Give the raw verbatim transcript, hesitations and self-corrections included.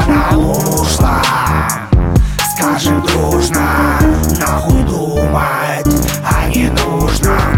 она ушла. Скажем дружно, нахуй думать, а не нужно.